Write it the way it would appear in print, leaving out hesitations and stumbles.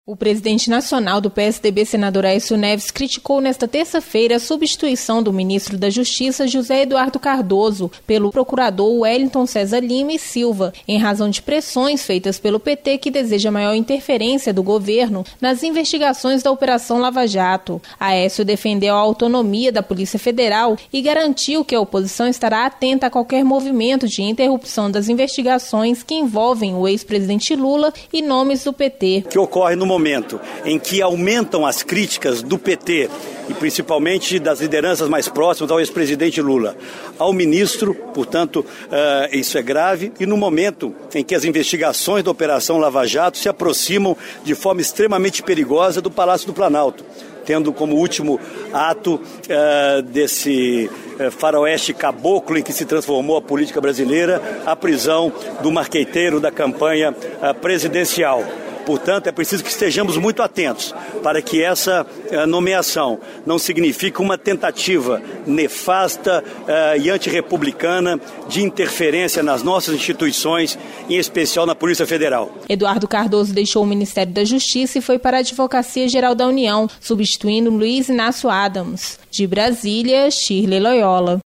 O presidente nacional do PSDB, senador Aécio Neves, criticou nesta terça-feira a substituição do ministro da Justiça, José Eduardo Cardoso, pelo procurador Wellington César Lima e Silva, em razão de pressões feitas pelo PT que deseja maior interferência do governo nas investigações da Operação Lava Jato. Aécio defendeu a autonomia da Polícia Federal e garantiu que a oposição estará atenta a qualquer movimento de interrupção das investigações que envolvem o ex-presidente Lula e nomes do PT. Que ocorre no momento em que aumentam as críticas do PT e principalmente das lideranças mais próximas ao ex-presidente Lula, ao ministro, portanto, isso é grave, e no momento em que as investigações da Operação Lava Jato se aproximam de forma extremamente perigosa do Palácio do Planalto, tendo como último ato desse faroeste caboclo em que se transformou a política brasileira, a prisão do marqueteiro da campanha presidencial. Portanto, é preciso que estejamos muito atentos para que essa nomeação não signifique uma tentativa nefasta e antirrepublicana de interferência nas nossas instituições, em especial na Polícia Federal. Eduardo Cardoso deixou o Ministério da Justiça e foi para a Advocacia Geral da União, substituindo Luiz Inácio Adams. De Brasília, Shirley Loyola.